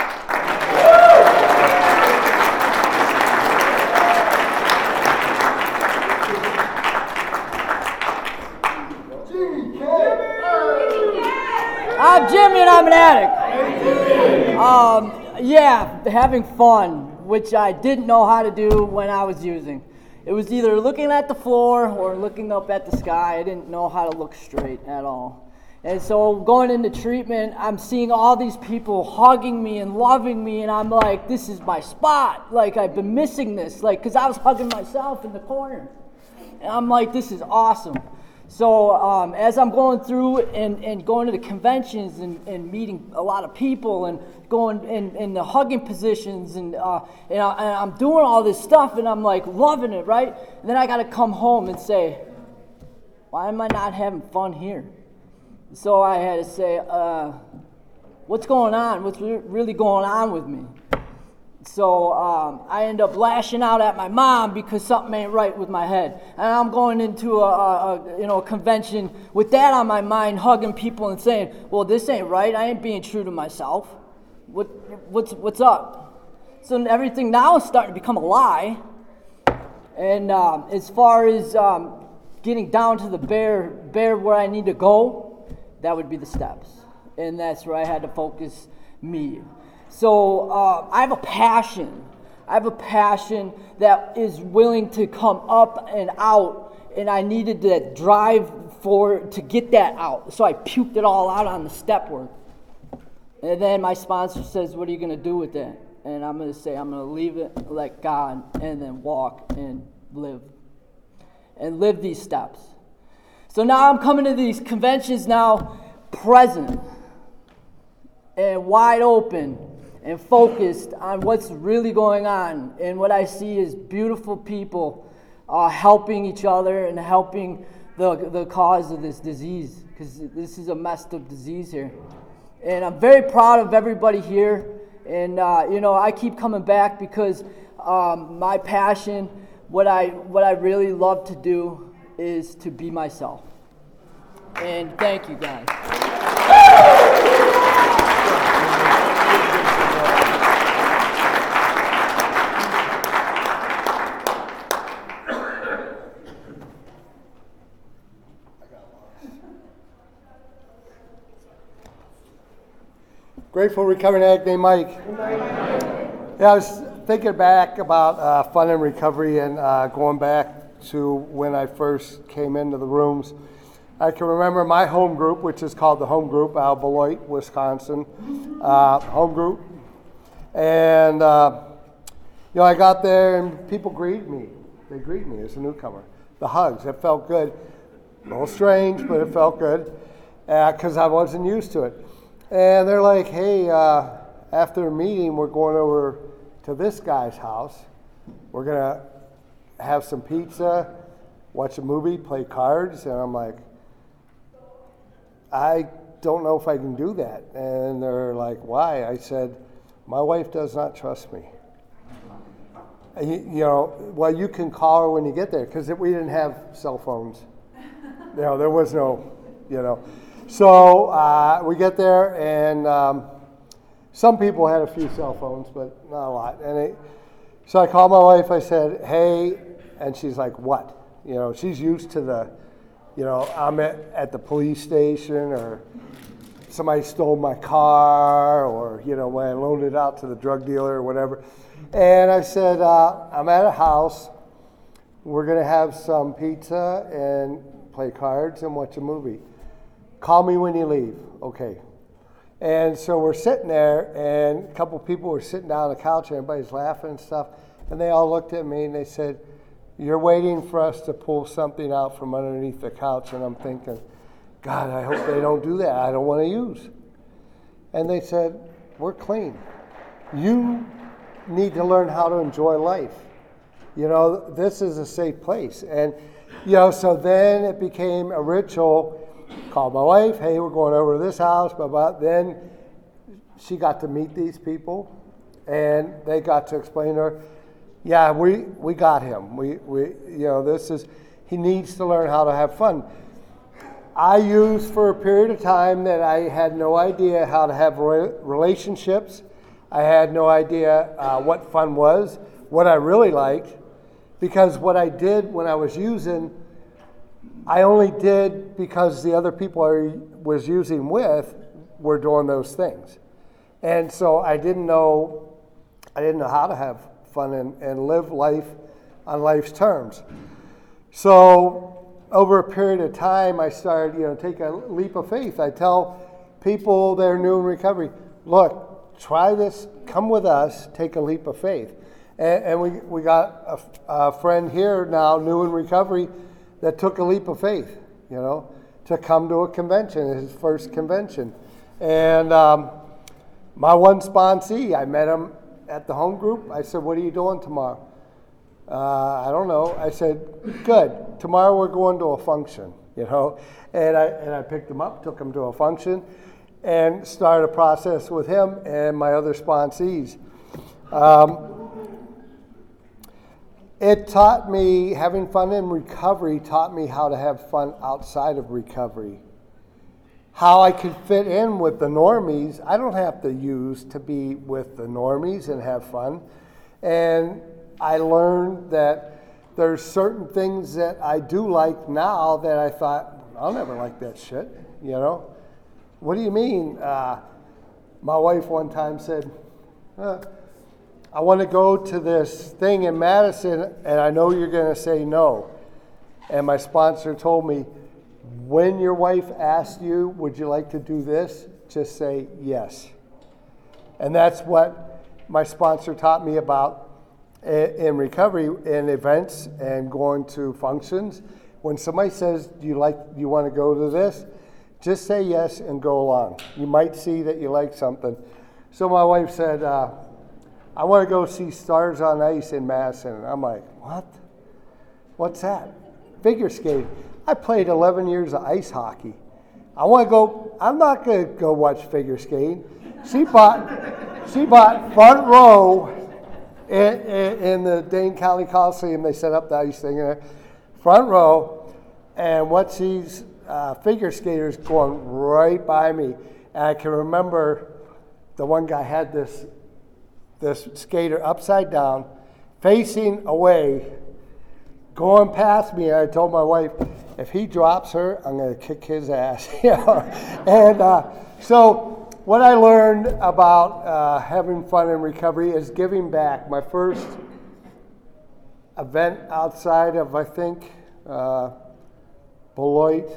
I'm Jimmy and I'm an addict. Yeah, having fun, which I didn't know how to do when I was using. It was either looking at the floor or looking up at the sky. I didn't know how to look straight at all. And so going into treatment, I'm seeing all these people hugging me and loving me, and I'm like, this is my spot. Like, I've been missing this, like, because I was hugging myself in the corner. And I'm like, this is awesome. So as I'm going through and going to the conventions and meeting a lot of people and going in the hugging positions and I'm doing all this stuff and I'm like loving it, right? And then I got to come home and say, why am I not having fun here? So I had to say, what's going on? What's really going on with me? So I end up lashing out at my mom because something ain't right with my head. And I'm going into a convention with that on my mind, hugging people and saying, well, this ain't right. I ain't being true to myself. What's up? So everything now is starting to become a lie. And as far as getting down to the bare where I need to go, that would be the steps. And that's where I had to focus me. So I have a passion. I have a passion that is willing to come up and out, and I needed that drive to get that out. So I puked it all out on the step work. And then my sponsor says, what are you going to do with that? And I'm going to say, I'm going to leave it, let God, and then walk and live these steps. So now I'm coming to these conventions now present and wide open and focused on what's really going on. And what I see is beautiful people helping each other and helping the cause of this disease, because this is a messed up disease here. And I'm very proud of everybody here. And, I keep coming back because my passion, what I really love to do is to be myself. And thank you, guys. Grateful recovering addict named Mike. Yeah, I was thinking back about fun and recovery and going back to when I first came into the rooms. I can remember my home group, which is called the Home Group out of Beloit, Wisconsin, home group. And, I got there and people greeted me. They greeted me as a newcomer. The hugs, it felt good. A little strange, but it felt good because I wasn't used to it. And they're like, hey, after a meeting, we're going over to this guy's house. We're going to have some pizza, watch a movie, play cards. And I'm like, I don't know if I can do that. And they're like, why? I said, my wife does not trust me. You can call her when you get there, because we didn't have cell phones. There was no, So we get there, and some people had a few cell phones, but not a lot. And So I called my wife, I said, hey, and she's like, what? You know, she's used to the, you know, I'm at the police station, or somebody stole my car, or, you know, when I loaned it out to the drug dealer or whatever. And I said, I'm at a house. We're going to have some pizza and play cards and watch a movie. Call me when you leave. Okay. And so we're sitting there, and a couple people were sitting down on the couch, and everybody's laughing and stuff. And they all looked at me, and they said, you're waiting for us to pull something out from underneath the couch. And I'm thinking, God, I hope they don't do that. I don't want to use. And they said, we're clean. You need to learn how to enjoy life. You know, this is a safe place. And, you know, so then it became a ritual. Called my wife, hey, we're going over to this house, blah, blah. Then she got to meet these people, and they got to explain to her, yeah, we got him. We you know, this is, he needs to learn how to have fun. I used for a period of time that I had no idea how to have relationships. I had no idea what fun was, what I really liked, because what I did when I was using, I only did because the other people I was using with were doing those things. And so I didn't know how to have fun and live life on life's terms. So over a period of time, I started, you know, take a leap of faith. I tell people that are new in recovery, look, try this, come with us, take a leap of faith. And we got a friend here now, new in recovery, that took a leap of faith, you know, to come to a convention, his first convention. And my one sponsee, I met him at the home group. I said, what are you doing tomorrow? I don't know. I said, good. Tomorrow we're going to a function, you know. And I picked him up, took him to a function, and started a process with him and my other sponsees. It taught me, having fun in recovery taught me how to have fun outside of recovery. How I could fit in with the normies. I don't have to use to be with the normies and have fun. And I learned that there's certain things that I do like now that I thought, I'll never like that shit, you know? What do you mean? My wife one time said, I want to go to this thing in Madison, and I know you're going to say no. And my sponsor told me, when your wife asks you, would you like to do this? Just say yes. And that's what my sponsor taught me about in recovery, in events and going to functions. When somebody says, do you want to go to this? Just say yes and go along. You might see that you like something. So my wife said, I want to go see Stars on Ice in Madison. And I'm like, what? What's that? Figure skating. I played 11 years of ice hockey. I want to go, I'm not going to go watch figure skating. She bought front row in the Dane County Coliseum. They set up the ice thing in there. Front row, and watch these figure skaters going right by me. And I can remember the one guy had this skater upside down, facing away, going past me. I told my wife, if he drops her, I'm going to kick his ass. You know? And so what I learned about having fun in recovery is giving back. My first event outside of, I think, Beloit,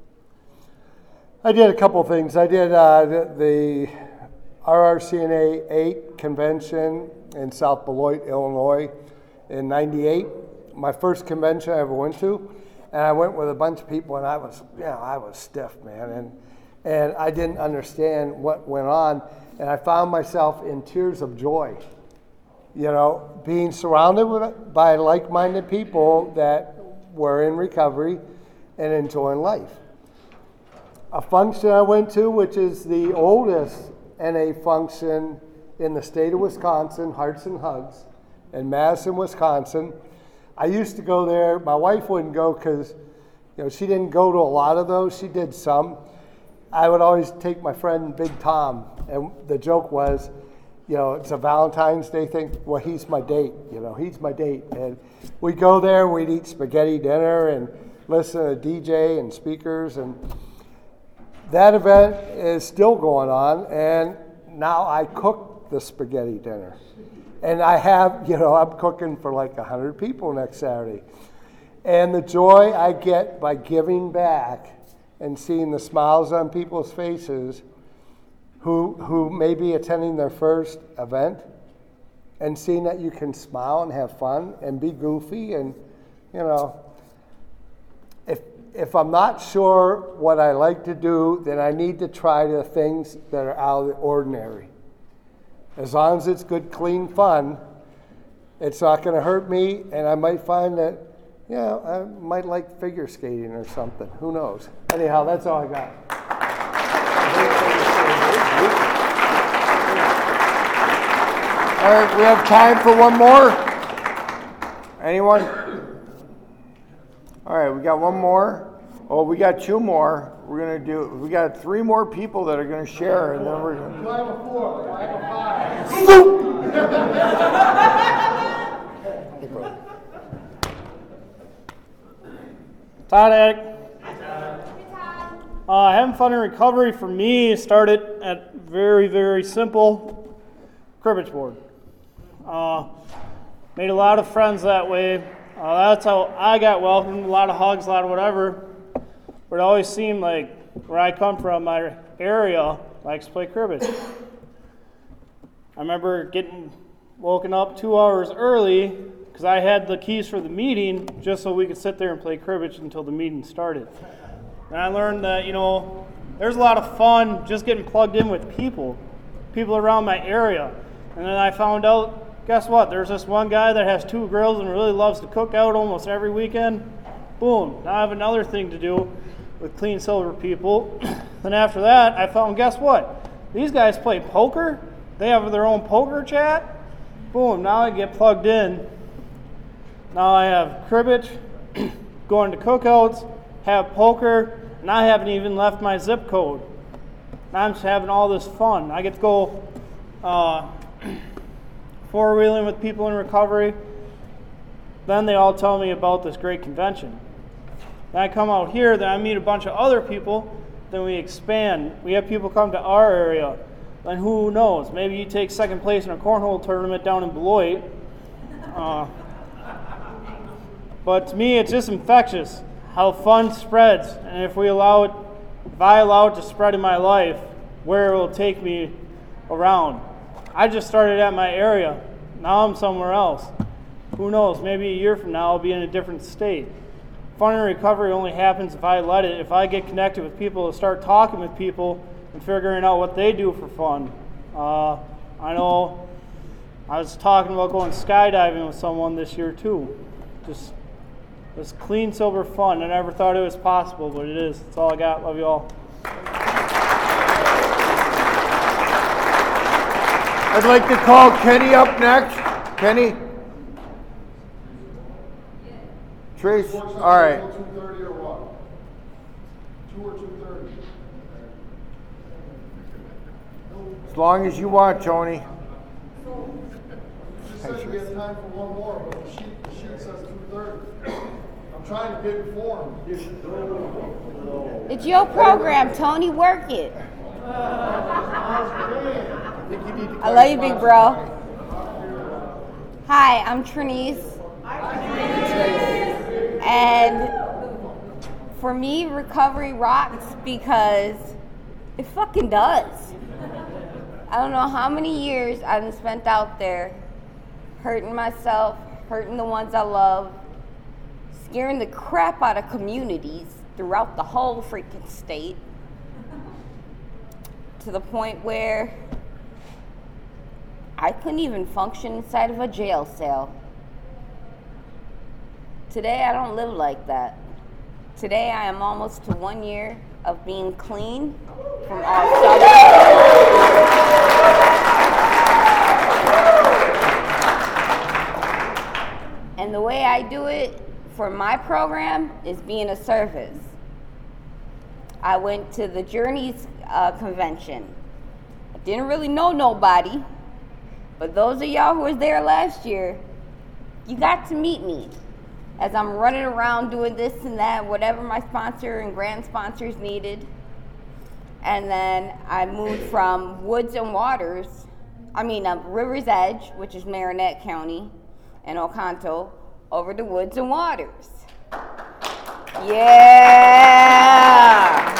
I did a couple things. I did the RRCNA 8 convention in South Beloit, Illinois in '98. My first convention I ever went to. And I went with a bunch of people, and I was stiff, man. And I didn't understand what went on. And I found myself in tears of joy, you know, being surrounded by like-minded people that were in recovery and enjoying life. A function I went to, which is the oldest NA function in the state of Wisconsin, Hearts and Hugs, in Madison, Wisconsin. I used to go there. My wife wouldn't go because, you know, she didn't go to a lot of those. She did some. I would always take my friend Big Tom, and the joke was, it's a Valentine's Day thing. Well, he's my date, he's my date. And we go there, we'd eat spaghetti dinner and listen to DJ and speakers. And that event is still going on. And now I cook the spaghetti dinner. And I have, I'm cooking for like 100 people next Saturday. And the joy I get by giving back and seeing the smiles on people's faces who may be attending their first event, and seeing that you can smile and have fun and be goofy. And, if I'm not sure what I like to do, then I need to try the things that are out of the ordinary. As long as it's good, clean fun, it's not going to hurt me, and I might find that, I might like figure skating or something. Who knows? Anyhow, that's all I got. All right, we have time for one more. Anyone? All right, we got one more. Oh, we got two more. We got three more people that are going to share, and then we're going to. Do I have a 4? Do I have a 5? Todd Attic. Having fun in recovery for me started at very, very simple cribbage board. Made a lot of friends that way. That's how I got welcomed. A lot of hugs, a lot of whatever. But it always seemed like where I come from, my area likes to play cribbage. I remember getting woken up 2 hours early because I had the keys for the meeting just so we could sit there and play cribbage until the meeting started. And I learned that, there's a lot of fun just getting plugged in with people around my area. And then I found out, guess what? There's this one guy that has 2 grills and really loves to cook out almost every weekend. Boom, now I have another thing to do with Clean Silver people. Then after that, I found, guess what? These guys play poker. They have their own poker chat. Boom, now I get plugged in. Now I have cribbage, going to cookouts, have poker, and I haven't even left my zip code. Now I'm just having all this fun. I get to go four-wheeling with people in recovery. Then they all tell me about this great convention. Then I come out here, then I meet a bunch of other people, then we expand. We have people come to our area. Then who knows? Maybe you take second place in a cornhole tournament down in Beloit. But to me, it's just infectious how fun spreads. And if I allow it to spread in my life, where it will take me around. I just started at my area. Now I'm somewhere else. Who knows? Maybe a year from now I'll be in a different state. Fun and recovery only happens if I let it. If I get connected with people, start talking with people, and figuring out what they do for fun. I know I was talking about going skydiving with someone this year too. Just clean silver fun. I never thought it was possible, but it is. That's all I got. Love you all. I'd like to call Kenny up next. Kenny? Trace? All right. 2:30 or what? 2 or 2:30? As long as you want, Tony. She said we have time for one more, but the sheet says 2:30. I'm trying to get informed. It's your program, Tony. Work it. I love you, big bro. Hi, I'm Trinice. And for me, recovery rocks because it fucking does. I don't know how many years I've spent out there hurting myself, hurting the ones I love, scaring the crap out of communities throughout the whole freaking state, to the point where I couldn't even function inside of a jail cell. Today, I don't live like that. Today, I am almost to 1 year of being clean from all substances. And the way I do it for my program is being a service. I went to the Journeys convention. I didn't really know nobody. But those of y'all who was there last year, you got to meet me as I'm running around doing this and that, whatever my sponsor and grant sponsors needed. And then I moved from Woods and Rivers Edge, which is Marinette County, and Oconto, over to Woods and Waters. Yeah!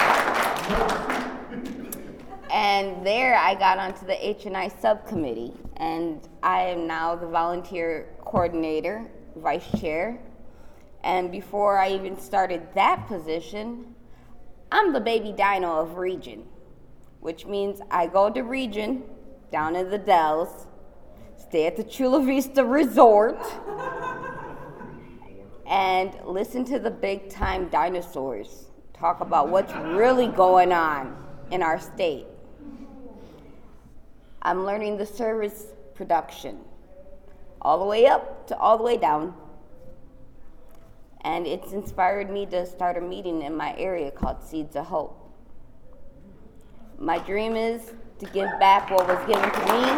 And there I got onto the H&I subcommittee, and I am now the volunteer coordinator, vice chair. And before I even started that position, I'm the baby dino of Region, which means I go to Region, down in the Dells, stay at the Chula Vista Resort, and listen to the big time dinosaurs talk about what's really going on in our state. I'm learning the service production, all the way up to all the way down. And it's inspired me to start a meeting in my area called Seeds of Hope. My dream is to give back what was given to me.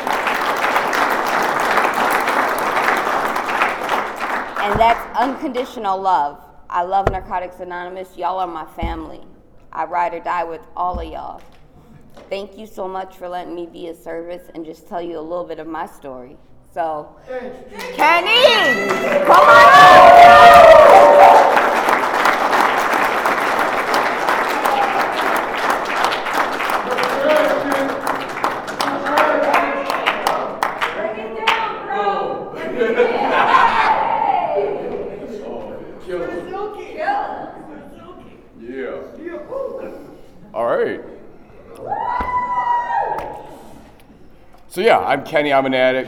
And that's unconditional love. I love Narcotics Anonymous. Y'all are my family. I ride or die with all of y'all. Thank you so much for letting me be of service and just tell you a little bit of my story. So, Kenny, come on up! All right. So yeah, I'm Kenny, I'm an addict.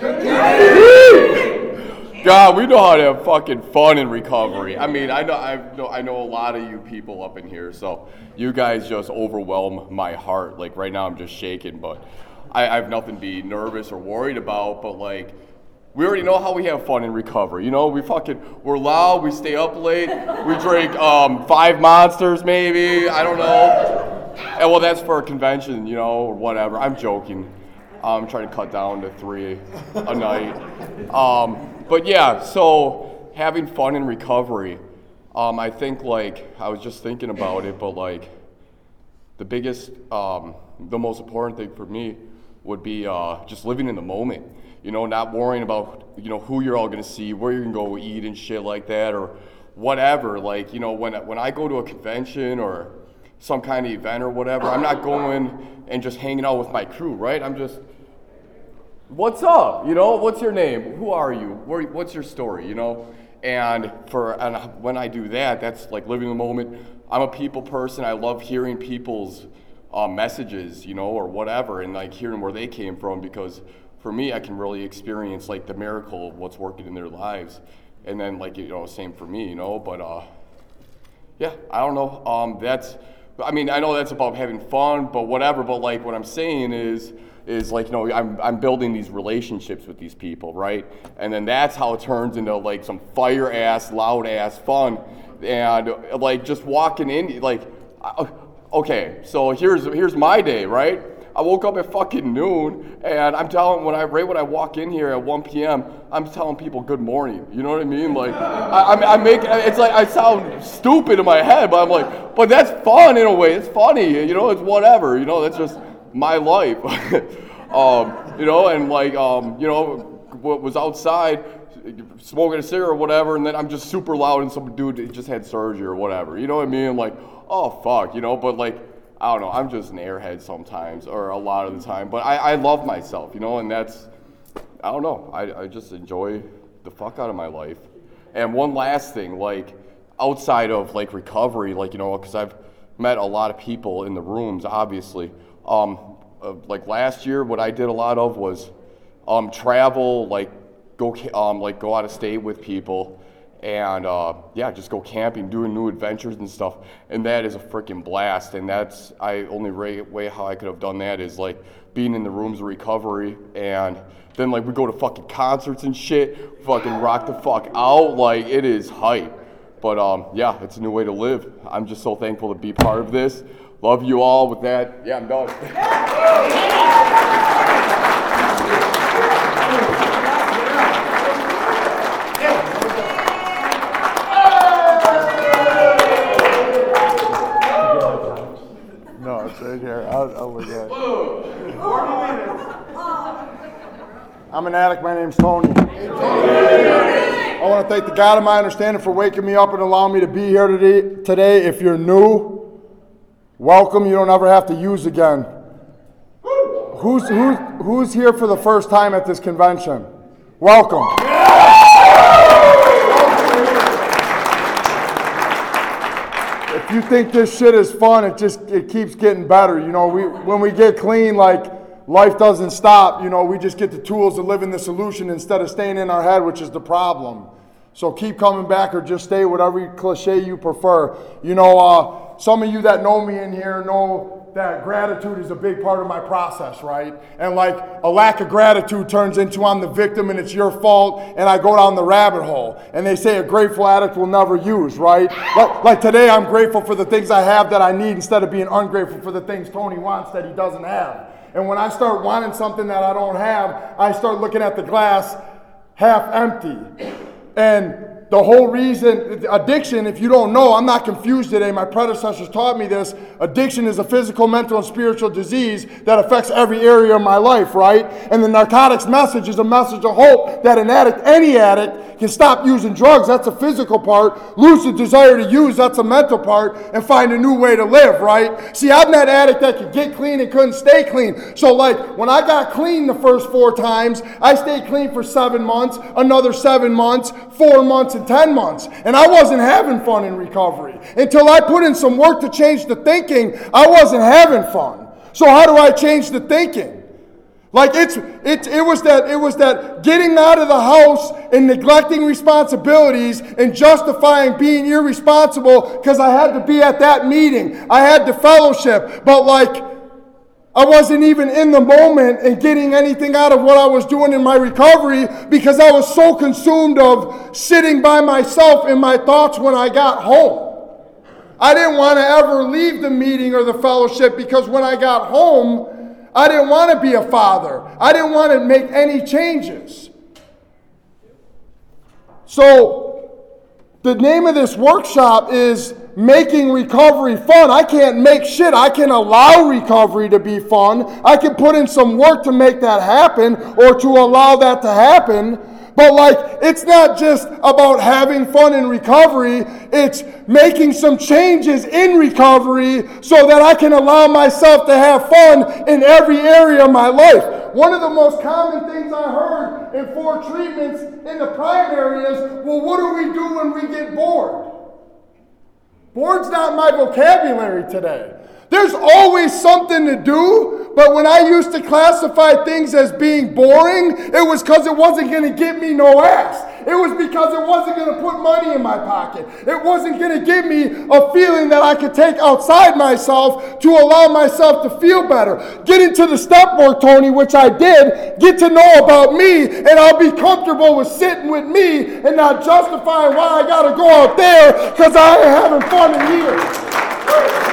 God, we know how to have fucking fun in recovery. I mean, I know a lot of you people up in here, so you guys just overwhelm my heart. Like right now I'm just shaking, but I have nothing to be nervous or worried about, but like, we already know how we have fun in recovery. You know, we're loud, we stay up late, we drink 5 Monsters maybe, I don't know. And well, that's for a convention, you know, or whatever. I'm joking. I'm trying to cut down to 3 a night. But yeah, so having fun in recovery, I think like, I was just thinking about it, but like the biggest, the most important thing for me would be just living in the moment. You know, not worrying about, you know, who you're all gonna see, where you're gonna go eat and shit like that, or whatever. Like, you know, when I go to a convention or some kind of event or whatever, I'm not going and just hanging out with my crew, right? I'm just, what's up? You know, what's your name? Who are you? What's your story? You know, and when I do that, that's like living the moment. I'm a people person. I love hearing people's messages, you know, or whatever, and like hearing where they came from, because for me, I can really experience like the miracle of what's working in their lives, and then like, you know, same for me, you know. But yeah, I don't know. I mean, I know that's about having fun, but whatever. But like, what I'm saying is like, you know, I'm building these relationships with these people, right? And then that's how it turns into like some fire ass, loud ass fun, and like just walking in, like, okay, so here's my day, right? I woke up at fucking noon, and I'm telling when I walk in here at 1 p.m., I'm telling people good morning. You know what I mean? Like, I make it's like I sound stupid in my head, but I'm like, but that's fun in a way. It's funny, you know. It's whatever, you know. That's just my life, you know. And like, you know, was outside smoking a cigarette or whatever, and then I'm just super loud, and some dude just had surgery or whatever. You know what I mean? I'm like, oh fuck, you know. But like, I don't know, I'm just an airhead sometimes, or a lot of the time, but I love myself, you know, and that's, I don't know, I just enjoy the fuck out of my life. And one last thing, like, outside of, like, recovery, like, you know, because I've met a lot of people in the rooms, obviously, like, last year, what I did a lot of was travel, like, go out of state with people, and yeah, just go camping, doing new adventures and stuff, and that is a freaking blast. And that's only way how I could have done that is like being in the rooms of recovery, and then like we go to fucking concerts and shit, fucking rock the fuck out, like it is hype. But yeah, it's a new way to live. I'm just so thankful to be part of this. Love you all. With that, yeah, I'm done. I'm an addict. My name's Tony. I want to thank the God of my understanding for waking me up and allowing me to be here today. If you're new, welcome. You don't ever have to use again. Who's here for the first time at this convention? Welcome. If you think this shit is fun, it keeps getting better. You know, when we get clean, like, life doesn't stop. You know, we just get the tools to live in the solution instead of staying in our head, which is the problem. So keep coming back or just stay, whatever cliche you prefer. You know, some of you that know me in here know that gratitude is a big part of my process, right? And like a lack of gratitude turns into I'm the victim and it's your fault, and I go down the rabbit hole. And they say a grateful addict will never use, right? Like today I'm grateful for the things I have that I need instead of being ungrateful for the things Tony wants that he doesn't have. And when I start wanting something that I don't have, I start looking at the glass half empty. And the whole reason, addiction, if you don't know, I'm not confused today. My predecessors taught me this. Addiction is a physical, mental, and spiritual disease that affects every area of my life, right? And the narcotics message is a message of hope that an addict, any addict, can stop using drugs. That's a physical part. Lose the desire to use. That's a mental part. And find a new way to live, right? See, I'm that addict that could get clean and couldn't stay clean. So like when I got clean the first 4 times, I stayed clean for 7 months, another 7 months, 4 months, and 10 months. And I wasn't having fun in recovery. Until I put in some work to change the thinking, I wasn't having fun. So how do I change the thinking? Like it was that getting out of the house and neglecting responsibilities and justifying being irresponsible because I had to be at that meeting. I had to fellowship, but like I wasn't even in the moment and getting anything out of what I was doing in my recovery because I was so consumed of sitting by myself in my thoughts when I got home. I didn't want to ever leave the meeting or the fellowship because when I got home, I didn't want to be a father. I didn't want to make any changes. So the name of this workshop is Making Recovery Fun. I can't make shit. I can allow recovery to be fun. I can put in some work to make that happen or to allow that to happen. But like, it's not just about having fun in recovery. It's making some changes in recovery so that I can allow myself to have fun in every area of my life. One of the most common things I heard in 4 treatments in the primary is, well, what do we do when we get bored? Bored's not my vocabulary today. There's always something to do, but when I used to classify things as being boring, it was because it wasn't going to get me no ass. It was because it wasn't going to put money in my pocket. It wasn't going to give me a feeling that I could take outside myself to allow myself to feel better. Get into the step work, Tony, which I did. Get to know about me, and I'll be comfortable with sitting with me and not justifying why I got to go out there because I ain't having fun in here.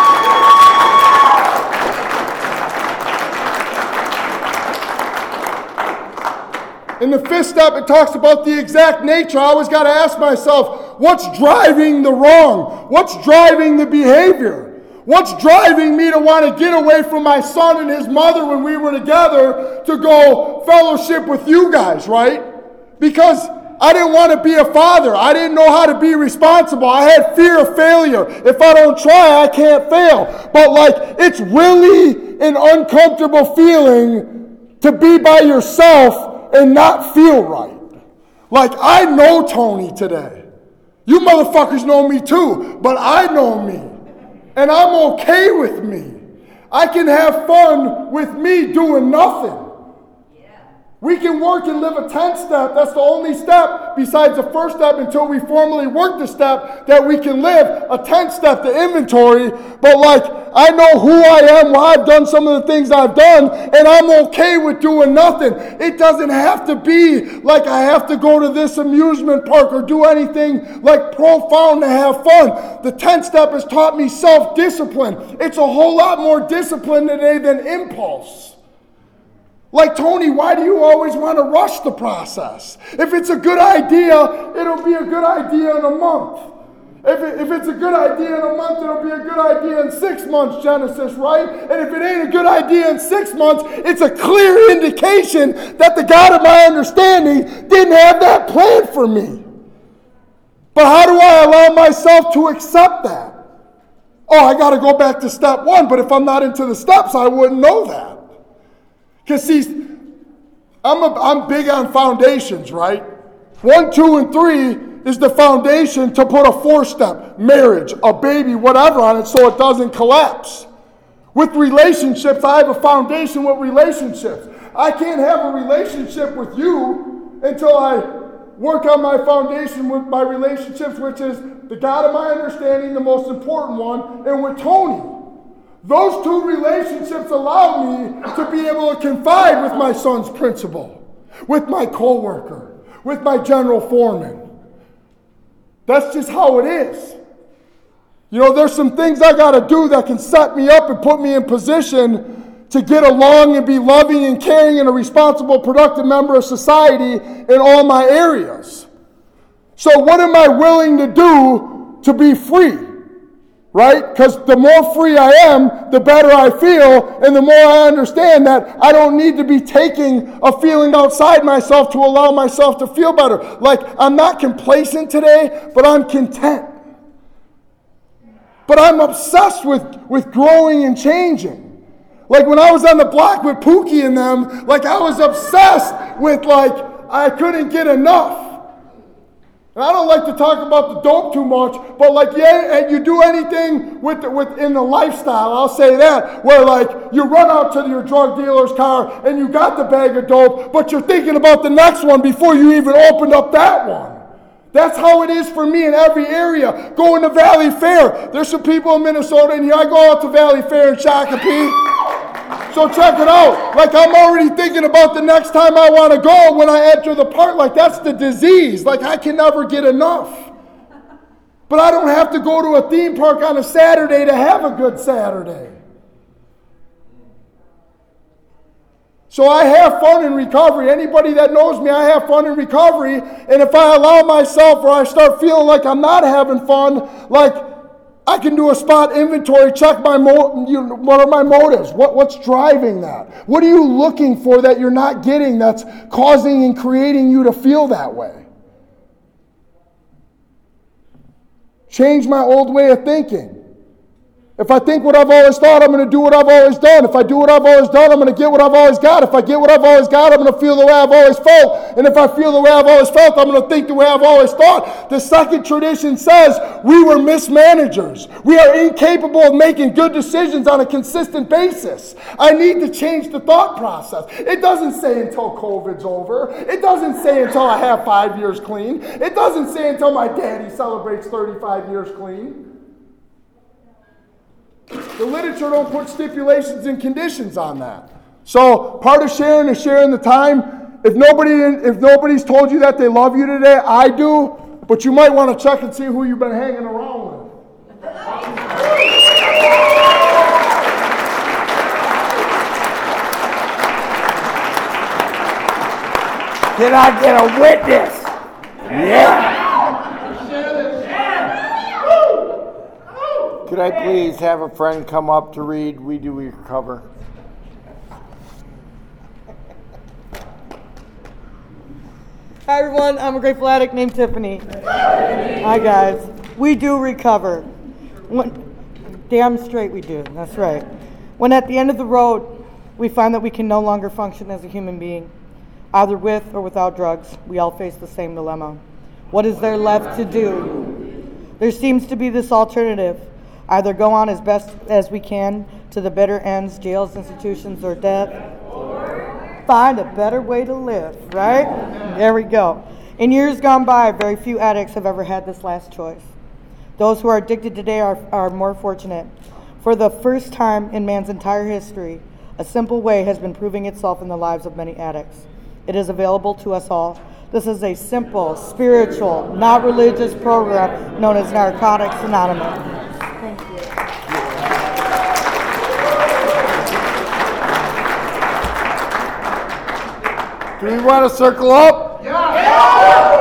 In the 5th step, it talks about the exact nature. I always got to ask myself, what's driving the wrong? What's driving the behavior? What's driving me to want to get away from my son and his mother when we were together to go fellowship with you guys, right? Because I didn't want to be a father. I didn't know how to be responsible. I had fear of failure. If I don't try, I can't fail. But like, it's really an uncomfortable feeling to be by yourself and not feel right. Like, I know Tony today. You motherfuckers know me too, but I know me. And I'm okay with me. I can have fun with me doing nothing. We can work and live a 10-step. That's the only step besides the first step until we formally work the step that we can live a 10-step to inventory. But like, I know who I am, why I've done some of the things I've done, and I'm okay with doing nothing. It doesn't have to be like I have to go to this amusement park or do anything like profound to have fun. The 10-step has taught me self-discipline. It's a whole lot more discipline today than impulse. Like, Tony, why do you always want to rush the process? If it's a good idea, it'll be a good idea in a month. If it's a good idea in a month, it'll be a good idea in 6 months, Genesis, right? And if it ain't a good idea in 6 months, it's a clear indication that the God of my understanding didn't have that plan for me. But how do I allow myself to accept that? Oh, I got to go back to step 1, but if I'm not into the steps, I wouldn't know that. Because see, I'm big on foundations, right? 1, 2, and 3 is the foundation to put a 4-step, marriage, a baby, whatever on it so it doesn't collapse. With relationships, I have a foundation with relationships. I can't have a relationship with you until I work on my foundation with my relationships, which is the God of my understanding, the most important one, and with Tony. Those 2 relationships allow me to be able to confide with my son's principal, with my coworker, with my general foreman. That's just how it is. You know, there's some things I got to do that can set me up and put me in position to get along and be loving and caring and a responsible, productive member of society in all my areas. So what am I willing to do to be free? Right? Because the more free I am, the better I feel, and the more I understand that I don't need to be taking a feeling outside myself to allow myself to feel better. Like, I'm not complacent today, but I'm content. But I'm obsessed with growing and changing. Like, when I was on the block with Pookie and them, like, I was obsessed with, like, I couldn't get enough. And I don't like to talk about the dope too much, but like, yeah, and you do anything in the lifestyle, I'll say that, where like you run out to your drug dealer's car and you got the bag of dope, but you're thinking about the next one before you even opened up that one. That's how it is for me in every area. Going to Valley Fair. There's some people in Minnesota in here. I go out to Valley Fair in Shakopee. So check it out. Like, I'm already thinking about the next time I want to go when I enter the park. Like, that's the disease. Like, I can never get enough. But I don't have to go to a theme park on a Saturday to have a good Saturday. So I have fun in recovery. Anybody that knows me, I have fun in recovery. And if I allow myself or I start feeling like I'm not having fun, like, I can do a spot inventory, check what are my motives? What's driving that? What are you looking for that you're not getting that's causing and creating you to feel that way? Change my old way of thinking. If I think what I've always thought, I'm going to do what I've always done. If I do what I've always done, I'm going to get what I've always got. If I get what I've always got, I'm going to feel the way I've always felt. And if I feel the way I've always felt, I'm going to think the way I've always thought. The second tradition says we were mismanagers. We are incapable of making good decisions on a consistent basis. I need to change the thought process. It doesn't say until COVID's over. It doesn't say until I have 5 years clean. It doesn't say until my daddy celebrates 35 years clean. The literature don't put stipulations and conditions on that. So part of sharing is sharing the time. If nobody's told you that they love you today, I do. But you might want to check and see who you've been hanging around with. Can I get a witness? Yeah. Could I please have a friend come up to read We Do Recover? Hi everyone, I'm a grateful addict named Tiffany. Hi guys. We do recover. Damn straight we do, that's right. When at the end of the road, we find that we can no longer function as a human being, either with or without drugs, we all face the same dilemma. What is there left to do? There seems to be this alternative. Either go on as best as we can to the bitter ends, jails, institutions, or death, or find a better way to live, right? There we go. In years gone by, very few addicts have ever had this last choice. Those who are addicted today are more fortunate. For the first time in man's entire history, a simple way has been proving itself in the lives of many addicts. It is available to us all. This is a simple, spiritual, not religious program known as Narcotics Anonymous. Thank you. Do we want to circle up? Yeah.